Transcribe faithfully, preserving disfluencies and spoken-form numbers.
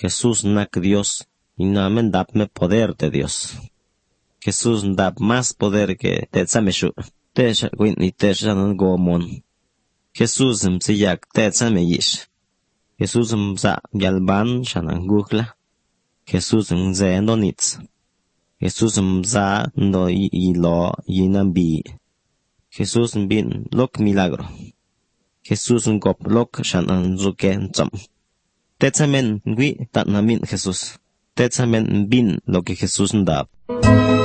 Jesús nak Dios y namen dapme poder de Dios. Jesús dap más poder que te tsameshu, te shakwin y te shanan gomon. Jesús msiyak te tsameyish. Jesús msa yalban shanan gukla. Jesús mze ndo nits. Jesús msa ndo ilo yinambi. Jesús mbin lok milagro. Jesús ngop lok shanan zuke ntsam. Tetsamen ngwi tatnamin Jesús. Tetsamen mbin lo que Jesús ndap.